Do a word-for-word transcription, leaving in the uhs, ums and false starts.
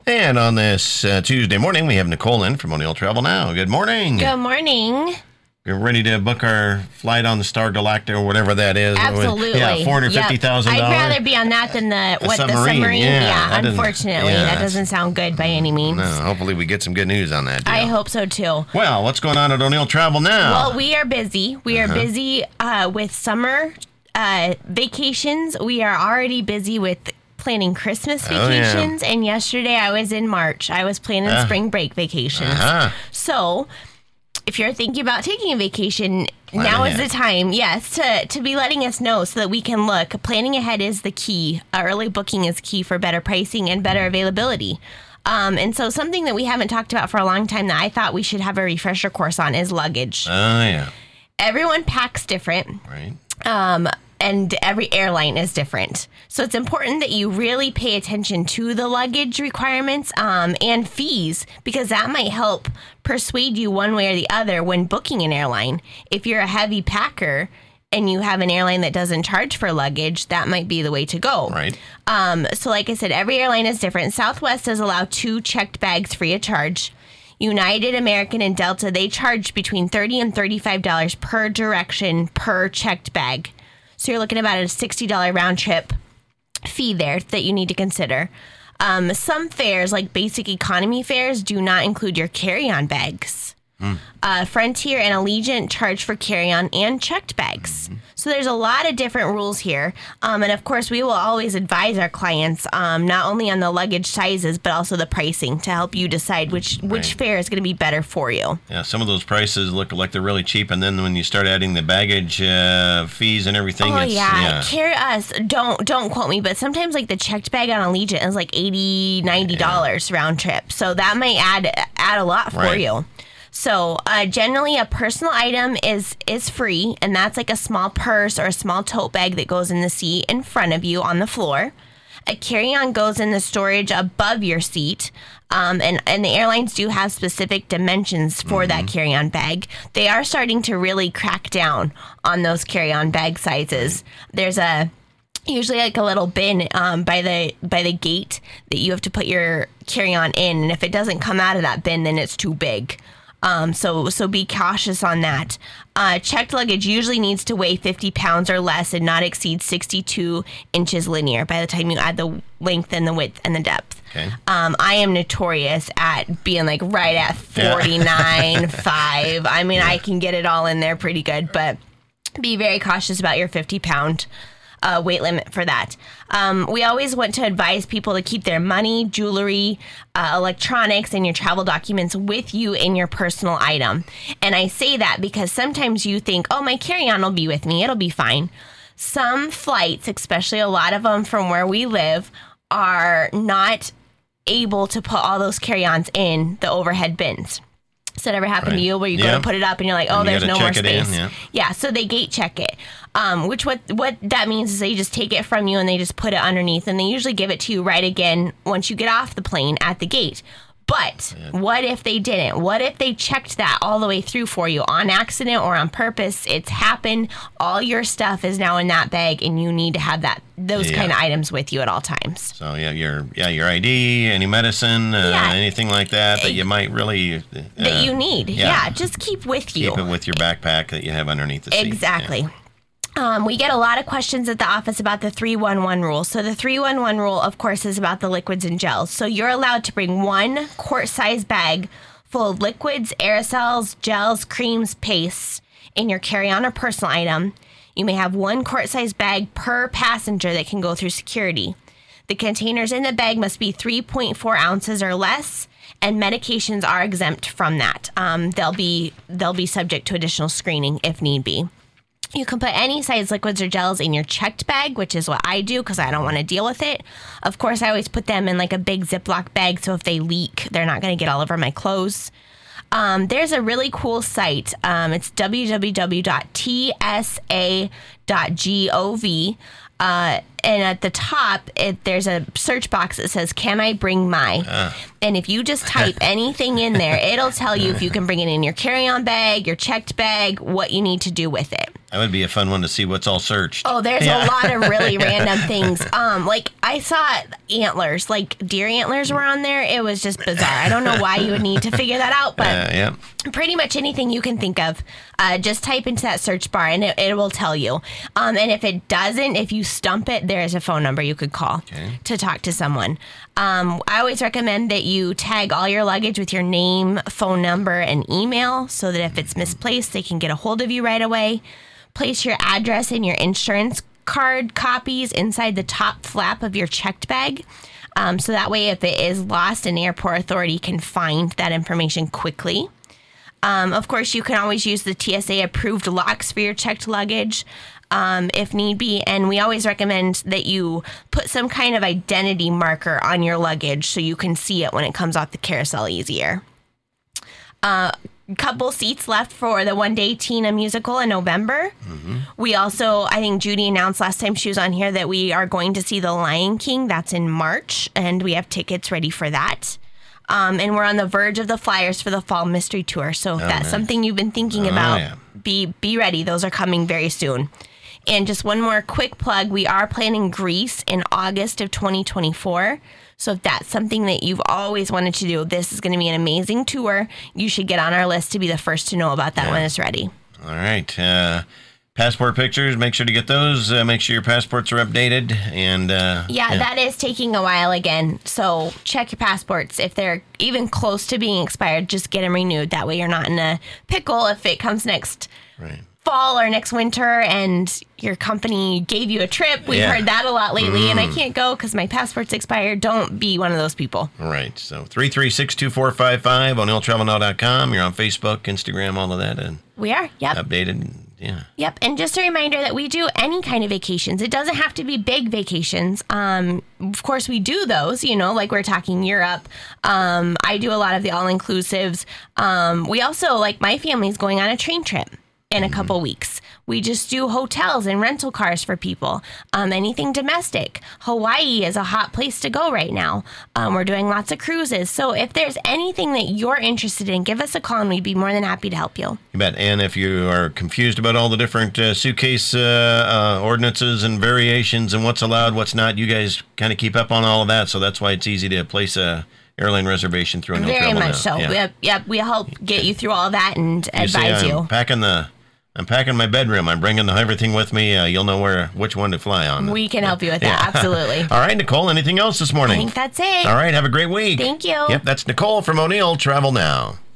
And on this uh, Tuesday morning, we have Nicole in from O'Neill Travel Now. Good morning. Good morning. We're ready to book our flight on the Star Galactica or whatever that is. Absolutely. Yeah, four hundred fifty thousand dollars. Yep. I'd rather be on that than the, what, submarine. the submarine. Yeah, yeah unfortunately, yeah. That doesn't sound good by any means. No, hopefully we get some good news on that deal. I hope so, too. Well, what's going on at O'Neill Travel Now? Well, we are busy. We are uh-huh. busy uh, with summer uh, vacations. We are already busy with planning Christmas vacations, oh, yeah. and yesterday I was in March. I was planning uh, spring break vacations. Uh-huh. So if you're thinking about taking a vacation, Plan now ahead. is the time, yes, to, to be letting us know so that we can look. Planning ahead is the key. Uh, early booking is key for better pricing and better availability. Um, and so something that we haven't talked about for a long time that I thought we should have a refresher course on is luggage. Oh, yeah. Everyone packs different. Right. Um, and every airline is different. So it's important that you really pay attention to the luggage requirements um, and fees, because that might help persuade you one way or the other when booking an airline. If you're a heavy packer and you have an airline that doesn't charge for luggage, that might be the way to go. Right. Um, so like I said, every airline is different. Southwest does allow two checked bags free of charge. United, American, and Delta, they charge between thirty dollars and thirty-five dollars per direction per checked bag. So you're looking about a sixty dollars round trip fee there that you need to consider. Um, some fares, like basic economy fares, do not include your carry-on bags. Mm. Uh, Frontier and Allegiant charge for carry-on and checked bags. Mm-hmm. So there's a lot of different rules here. Um, and of course, we will always advise our clients um, not only on the luggage sizes, but also the pricing to help you decide which, right. which fare is going to be better for you. Yeah, some of those prices look like they're really cheap. And then when you start adding the baggage uh, fees and everything, oh, it's, yeah. yeah. Carry us, don't, don't quote me, but sometimes like the checked bag on Allegiant is like eighty dollars, ninety dollars yeah. round trip. So that might add, add a lot for right. you. So uh, generally, a personal item is is free, and that's like a small purse or a small tote bag that goes in the seat in front of you on the floor. A carry-on goes in the storage above your seat, um, and, and the airlines do have specific dimensions for mm-hmm. that carry-on bag. They are starting to really crack down on those carry-on bag sizes. There's a usually like a little bin um, by the by the gate that you have to put your carry-on in, and if it doesn't come out of that bin, then it's too big. Um, so so be cautious on that. Uh, checked luggage usually needs to weigh fifty pounds or less and not exceed sixty-two inches linear by the time you add the length and the width and the depth. Okay. Um, I am notorious at being like right at forty-nine, five. I mean, yeah. I can get it all in there pretty good, but be very cautious about your fifty pound Uh, weight limit for that. Um, we always want to advise people to keep their money, jewelry, uh, electronics, and your travel documents with you in your personal item. And I say that because sometimes you think, oh, my carry-on will be with me. It'll be fine. Some flights, especially a lot of them from where we live, are not able to put all those carry-ons in the overhead bins. Does that ever happen right. to you where you yeah. go to put it up and you're like, oh, you there's no more space? In, yeah. yeah, so they gate check it. Um, which what what that means is they just take it from you and they just put it underneath, and they usually give it to you right again once you get off the plane at the gate. But yeah. what if they didn't? What if they checked that all the way through for you on accident or on purpose? It's happened. All your stuff is now in that bag, and you need to have that those yeah. kind of items with you at all times. So yeah, your yeah your I D, any medicine, uh, yeah. anything like that that you might really uh, that you need. Yeah. yeah, just keep with you. Keep it with your backpack that you have underneath the seat. Exactly. Yeah. Um, we get a lot of questions at the office about the three one one rule. So the three one one rule, of course, is about the liquids and gels. So you're allowed to bring one quart-sized bag full of liquids, aerosols, gels, creams, pastes in your carry-on or personal item. You may have one quart-sized bag per passenger that can go through security. The containers in the bag must be three point four ounces or less, and medications are exempt from that. Um, they'll be they'll be subject to additional screening if need be. You can put any size liquids or gels in your checked bag, which is what I do because I don't want to deal with it. Of course, I always put them in like a big Ziploc bag, so if they leak, they're not going to get all over my clothes. Um, there's a really cool site. Um, it's w w w dot t s a dot gov. Uh, and at the top, it, there's a search box that says, can I bring my? Uh. And if you just type anything in there, it'll tell you if you can bring it in your carry-on bag, your checked bag, what you need to do with it. That would be a fun one to see what's all searched. Oh, there's yeah. a lot of really random things. Um, like I saw antlers, like deer antlers were on there. It was just bizarre. I don't know why you would need to figure that out, but uh, yeah. pretty much anything you can think of, uh, just type into that search bar and it, it will tell you. Um, and if it doesn't, if you stump it, there is a phone number you could call okay. to talk to someone. Um, I always recommend that you tag all your luggage with your name, phone number, and email so that if it's misplaced, they can get a hold of you right away. Place your address and your insurance card copies inside the top flap of your checked bag. Um, so that way, if it is lost, an airport authority can find that information quickly. Um, of course, you can always use the T S A-approved locks for your checked luggage um, if need be. And we always recommend that you put some kind of identity marker on your luggage so you can see it when it comes off the carousel easier. Uh, couple seats left for the One Day Tina musical in November. Mm-hmm. We also, I think Judy announced last time she was on here that we are going to see The Lion King. That's in March, and we have tickets ready for that. Um, and we're on the verge of the flyers for the Fall Mystery Tour. So if oh, that's nice. something you've been thinking oh, about, yeah. be be ready. Those are coming very soon. And just one more quick plug. We are planning Greece in August of twenty twenty-four. So if that's something that you've always wanted to do, this is going to be an amazing tour. You should get on our list to be the first to know about that yeah. when it's ready. All right. Uh, passport pictures, make sure to get those. Uh, make sure your passports are updated. And uh, yeah, yeah, that is taking a while again. So check your passports. If they're even close to being expired, just get them renewed. That way you're not in a pickle if it comes next right. fall or next winter and your company gave you a trip. We've yeah. heard that a lot lately, mm. and I can't go because my passport's expired. Don't be one of those people. All right. So three three six, two four five five, O'Neill Travel Now dot com. You're on Facebook, Instagram, all of that. And we are, yep. Updated, yeah. Yep. And just a reminder that we do any kind of vacations. It doesn't have to be big vacations. Um, of course, we do those, you know, like we're talking Europe. Um, I do a lot of the all-inclusives. Um, we also, like my family's going on a train trip in a couple mm-hmm. weeks. We just do hotels and rental cars for people. Um, anything domestic. Hawaii is a hot place to go right now. Um, we're doing lots of cruises. So if there's anything that you're interested in, give us a call and we'd be more than happy to help you. You bet. And if you are confused about all the different uh, suitcase uh, uh, ordinances and variations and what's allowed, what's not, you guys kind of keep up on all of that. So that's why it's easy to place a airline reservation through a Very much now. so. Yeah. Yep, yep. We help get you through all that and you advise see, I'm you. Packing the I'm packing my bedroom. I'm bringing the, everything with me. Uh, you'll know where which one to fly on. We can help you with that. Yeah. Absolutely. All right, Nicole, anything else this morning? I think that's it. All right, have a great week. Thank you. Yep, that's Nicole from O'Neill Travel Now.